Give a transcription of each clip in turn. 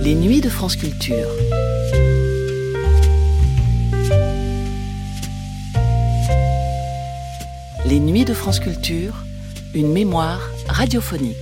Les nuits de France Culture. Les nuits de France Culture, une mémoire radiophonique.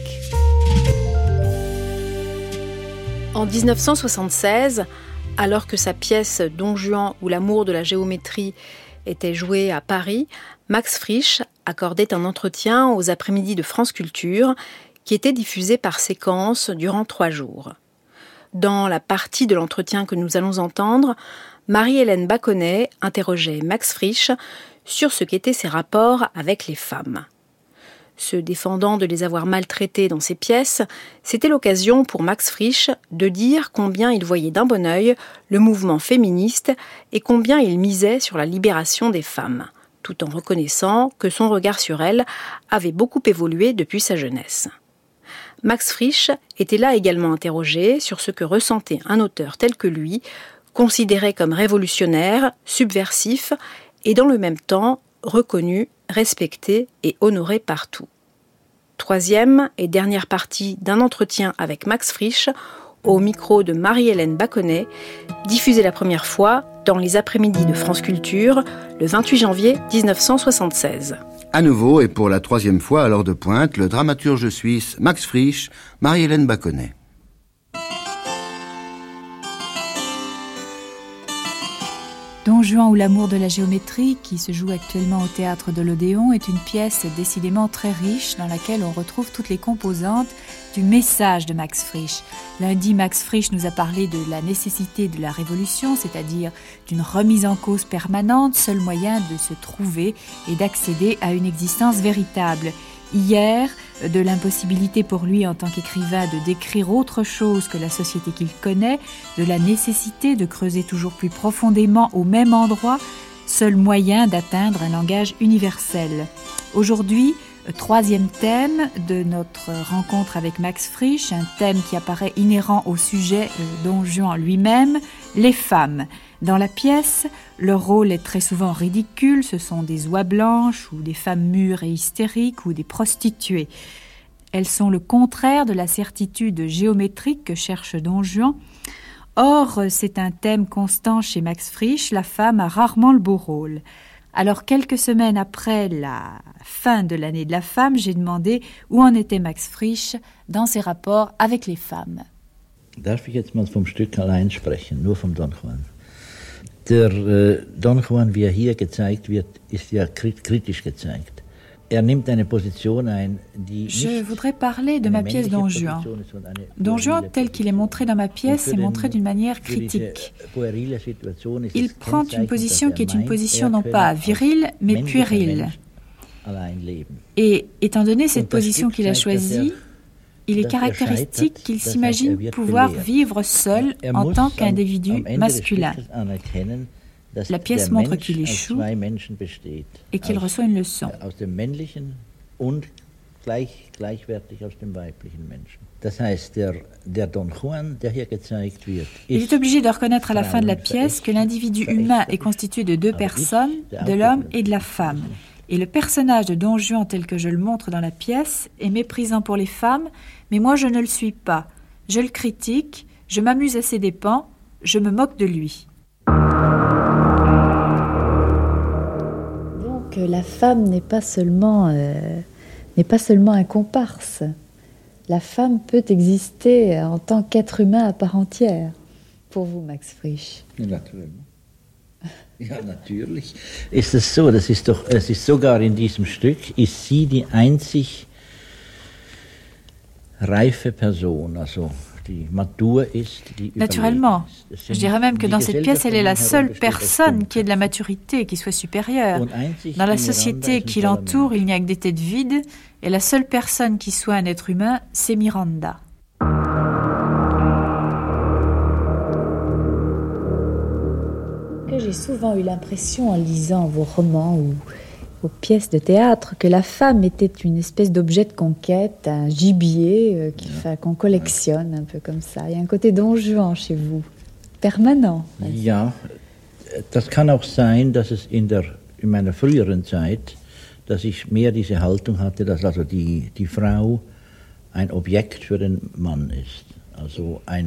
En 1976, alors que sa pièce Don Juan ou l'amour de la géométrie était jouée à Paris, Max Frisch accordait un entretien aux après-midi de France Culture qui était diffusé par séquence durant 3 jours. Dans la partie de l'entretien que nous allons entendre, Marie-Hélène Baconnet interrogeait Max Frisch sur ce qu'étaient ses rapports avec les femmes. Se défendant de les avoir maltraitées dans ses pièces, c'était l'occasion pour Max Frisch de dire combien il voyait d'un bon œil le mouvement féministe et combien il misait sur la libération des femmes, tout en reconnaissant que son regard sur elles avait beaucoup évolué depuis sa jeunesse. Max Frisch était là également interrogé sur ce que ressentait un auteur tel que lui, considéré comme révolutionnaire, subversif et dans le même temps reconnu, respecté et honoré partout. Troisième et dernière partie d'un entretien avec Max Frisch au micro de Marie-Hélène Baconnet, diffusé la première fois dans les après-midi de France Culture le 28 janvier 1976. À nouveau et pour la 3e fois à l'heure de pointe, le dramaturge suisse Max Frisch, Marie-Hélène Baconnet. Don Juan ou l'amour de la géométrie, qui se joue actuellement au théâtre de l'Odéon, est une pièce décidément très riche dans laquelle on retrouve toutes les composantes du message de Max Frisch. Lundi, Max Frisch nous a parlé de la nécessité de la révolution, c'est-à-dire d'une remise en cause permanente, seul moyen de se trouver et d'accéder à une existence véritable. Hier, de l'impossibilité pour lui en tant qu'écrivain de décrire autre chose que la société qu'il connaît, de la nécessité de creuser toujours plus profondément au même endroit, seul moyen d'atteindre un langage universel. Aujourd'hui, 3e thème de notre rencontre avec Max Frisch, un thème qui apparaît inhérent au sujet de Don Juan lui-même, les femmes. Dans la pièce, leur rôle est très souvent ridicule, ce sont des oies blanches ou des femmes mûres et hystériques ou des prostituées. Elles sont le contraire de la certitude géométrique que cherche Don Juan. Or, c'est un thème constant chez Max Frisch, la femme a rarement le beau rôle. Alors, quelques semaines après la fin de l'année de la femme, j'ai demandé où en était Max Frisch dans ses rapports avec les femmes. Darf ich jetzt mal vom Stück allein sprechen, nur vom Don Juan? Der Don Juan, wie hier gezeigt wird, ist ja kritisch gezeigt. Nimmt eine Position ein, die Je voudrais parler de ma pièce Don Juan. Don Juan, tel qu'il est montré dans ma pièce, est montré d'une manière critique. Il prend une position qui est une position non pas virile, mais puérile. Et étant donné cette position qu'il a choisie, il est caractéristique qu'il s'imagine pouvoir vivre seul en tant qu'individu masculin. La pièce montre qu'il échoue et qu'il reçoit une leçon. Il est obligé de reconnaître à la fin de la pièce que l'individu humain est constitué de 2 personnes, de l'homme et de la femme. Et le personnage de Don Juan tel que je le montre dans la pièce est méprisant pour les femmes, mais moi je ne le suis pas. Je le critique, je m'amuse à ses dépens, je me moque de lui. Donc la femme n'est pas seulement un comparse. La femme peut exister en tant qu'être humain à part entière. Pour vous, Max Frisch. Naturellement. Ja, natürlich ist es so. Es ist sogar in diesem Stück, ist sie die einzig reife Person, also die mature ist, die Naturellement. Je dirais même que dans cette pièce, elle est la seule personne qui ait de la maturité, qui soit supérieure. Dans la société qui l'entoure, il n'y a que des têtes vides, et la seule personne qui soit un être humain, c'est Miranda. J'ai souvent eu l'impression, en lisant vos romans ou vos pièces de théâtre, que la femme était une espèce d'objet de conquête, un gibier qu'on collectionne, un peu comme ça. Il y a un côté Don Juan chez vous, permanent. Ja, das kann auch sein, dass es in meiner früheren Zeit, dass ich mehr diese Haltung hatte, dass also die Frau ein Objekt für den Mann ist. Also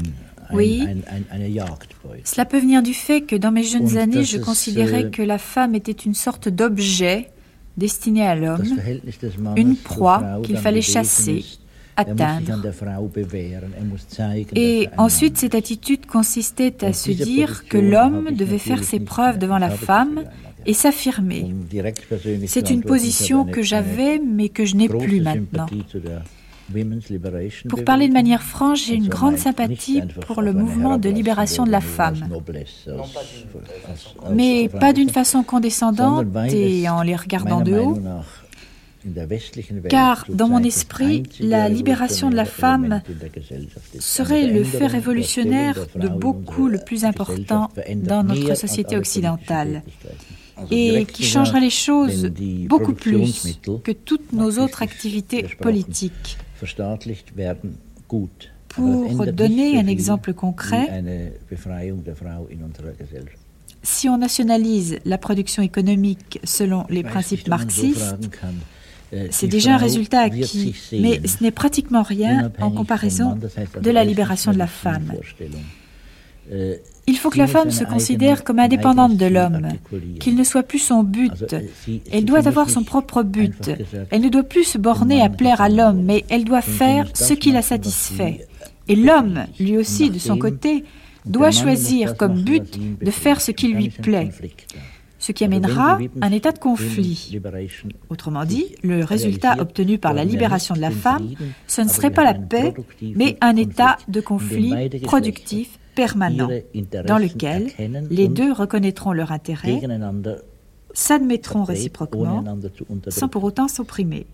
Oui, eine Jagdbeute. cela peut venir du fait que dans mes jeunes Und années, das je ist, considérais que la femme était une sorte d'objet destiné à Das l'homme, Verhältnis des Mannes une zur proie Frau qu'il dann fallait gewesen chasser, ist. Er muss sich an atteindre. der Frau bewähren, er muss zeigen, Et dass er ein ensuite, Mann cette ist. attitude consistait à Und se diese dire que Position l'homme habe ich devait faire natürlich ses nicht preuves mehr. devant la Das habe ich femme früher einmal et s'affirmer. Um direkt persönlich C'est zu une antworten, position ich habe que j'avais, mais que je n'ai große plus maintenant. Sympathie zu der Women's Liberation Pour parler de Bewegung. manière franche, j'ai une Also grande nicht sympathie einfach pour le auf eine mouvement de herablassende libération de la oder nur femme, als Noblesse, mais pas d'une façon condescendante sondern weil et es en les regardant meiner de haut, Meinung nach in der westlichen Welt car dans mon zurzeit das esprit, einzige la libération de la revolutionäre femme Element in der Gesellschaft ist. serait Eine le fait Veränderung der révolutionnaire Stellung der de Frau in beaucoup unserer le plus important Gesellschaft verändert dans mehr notre als société alle occidentale, politischen Tätigkeiten. Also et direkt qui gesagt, changera les choses wenn die beaucoup plus Produktionsmittel que toutes nos marxistisch autres activités gesprochen politiques. verstaatlicht werden, gut. Aber das Pour ändert donner nicht so un viel exemple wie concret, eine Befreiung der Frau in unserer Gesellschaft. si on nationalise la production économique selon les Ich weiß principes nicht, ob man so marxistes, fragen kann. c'est Die déjà un Frau résultat wird acquis, sich sehen, mais ce n'est pratiquement rien en unabhängig vom comparaison Mann, das heißt also de la erstens libération de la eine femme. Zielvorstellung. Il faut que la femme se considère comme indépendante de l'homme, qu'il ne soit plus son but. Elle doit avoir son propre but. Elle ne doit plus se borner à plaire à l'homme, mais elle doit faire ce qui la satisfait. Et l'homme, lui aussi, de son côté, doit choisir comme but de faire ce qui lui plaît, ce qui amènera un état de conflit. Autrement dit, le résultat obtenu par la libération de la femme, ce ne serait pas la paix, mais un état de conflit productif permanent, dans lequel les deux reconnaîtront leur intérêt, s'admettront réciproquement, sans pour autant s'opprimer.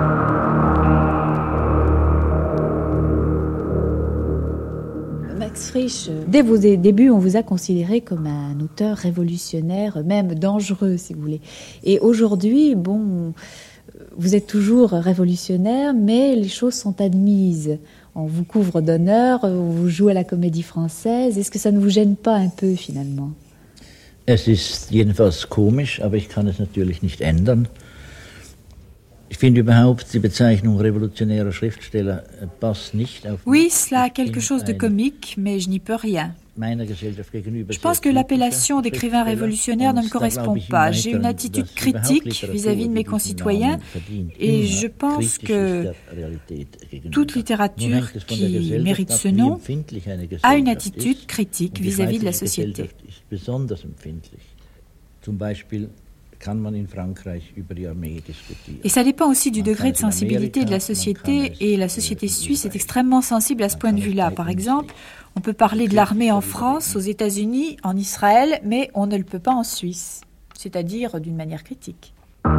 Max Frisch, dès vos débuts, on vous a considéré comme un auteur révolutionnaire, même dangereux, si vous voulez. Et aujourd'hui, bon, vous êtes toujours révolutionnaire, mais les choses sont admises. On vous couvre d'honneur, vous jouez à la Comédie Française. Est-ce que ça ne vous gêne pas un peu, finalement? Es ist jedenfalls komisch, aber ich kann es natürlich nicht ändern. Ich finde überhaupt, die Bezeichnung revolutionärer Schriftsteller passt nicht auf. Oui, cela a quelque chose de comique, mais je n'y peux rien. Je pense que l'appellation d'écrivain révolutionnaire ne me correspond pas. J'ai une attitude critique vis-à-vis de mes concitoyens et je pense que toute littérature qui mérite ce nom a une attitude critique vis-à-vis de la société. Et ça dépend aussi du degré de sensibilité de la société, et la société suisse est extrêmement sensible à ce point de vue-là. Par exemple, on peut parler de l'armée en France, aux États-Unis, en Israël, mais on ne le peut pas en Suisse, c'est-à-dire d'une manière critique.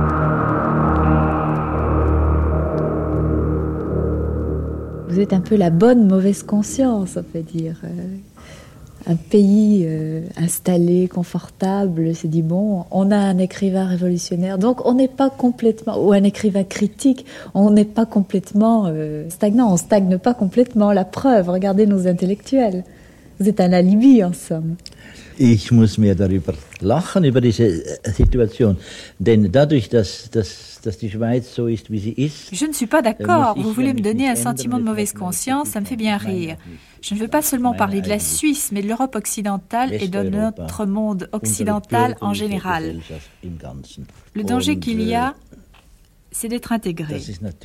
Vous êtes un peu la bonne mauvaise conscience, on peut dire. Un pays installé, confortable, se dit bon, on a un écrivain révolutionnaire, donc on n'est pas complètement, ou un écrivain critique, on n'est pas complètement stagnant, on stagne pas complètement. La preuve, regardez nos intellectuels. Vous êtes un alibi, en somme. Ich muss mir darüber lachen, über diese Situation, denn dadurch, dass die Schweiz so ist, wie sie ist. Je ne suis pas d'accord. Vous voulez me donner un sentiment de mauvaise conscience, ça me fait bien rire. Je ne veux pas seulement parler de la Suisse, mais de l'Europe occidentale et de notre monde occidental en général. Le danger qu'il y a, c'est d'être intégré.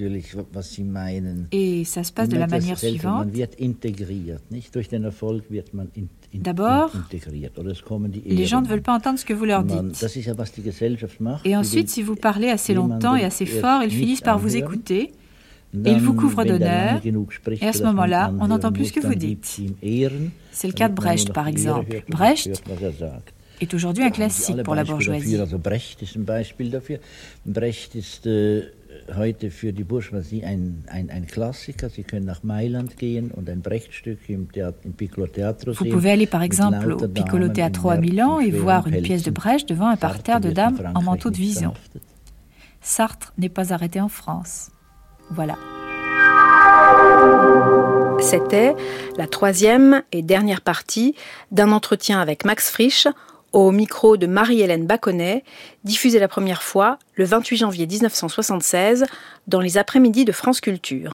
Et ça se passe de la manière suivante. D'abord, les gens ne veulent pas entendre ce que vous leur dites. Et ensuite, si vous parlez assez longtemps et assez fort, ils finissent par vous écouter. Et ils vous couvrent d'honneur, et à ce moment-là, on n'entend plus ce que vous dites. C'est le cas de Brecht, par exemple. Brecht est aujourd'hui un classique pour la bourgeoisie. Brecht ist ein Beispiel dafür. Brecht ist heute für die Bourgeoisie ein Klassiker. Sie können nach Mailand gehen und ein Brecht-Stück im Piccolo Teatro sehen. Vous pouvez aller par exemple au Piccolo Teatro à Milan et voir une pièce de Brecht devant un parterre de dames en manteau de vison. Sartre n'est pas arrêté en France. Voilà. C'était la troisième et dernière partie d'un entretien avec Max Frisch au micro de Marie-Hélène Baconnet, diffusé la première fois le 28 janvier 1976 dans les après-midi de France Culture.